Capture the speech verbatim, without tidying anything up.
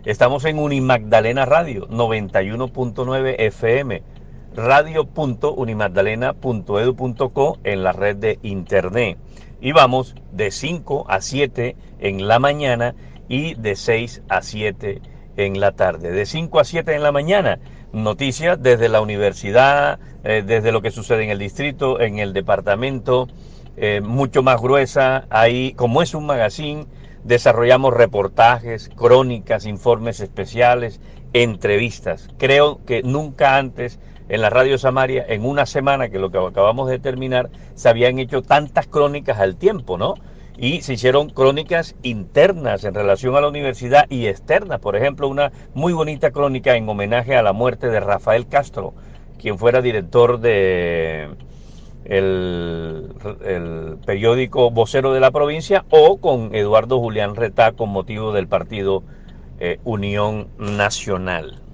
Estamos en Unimagdalena Radio, noventa y uno punto nueve F M, radio punto unimagdalena punto edu punto co en la red de internet. Y vamos de cinco a siete en la mañana y de seis a siete en la tarde. De cinco a siete en la mañana, noticias desde la universidad, eh, desde lo que sucede en el distrito, en el departamento, eh, mucho más gruesa. Ahí, como es un magazine, desarrollamos reportajes, crónicas, informes especiales, entrevistas. Creo que nunca antes en la Radio Samaria, en una semana, que lo que acabamos de terminar, se habían hecho tantas crónicas al tiempo, ¿no? Y se hicieron crónicas internas en relación a la universidad y externas. Por ejemplo, una muy bonita crónica en homenaje a la muerte de Rafael Castro, quien fuera director de el, el periódico Vocero de la Provincia, o con Eduardo Julián Retá con motivo del partido eh, Unión Nacional.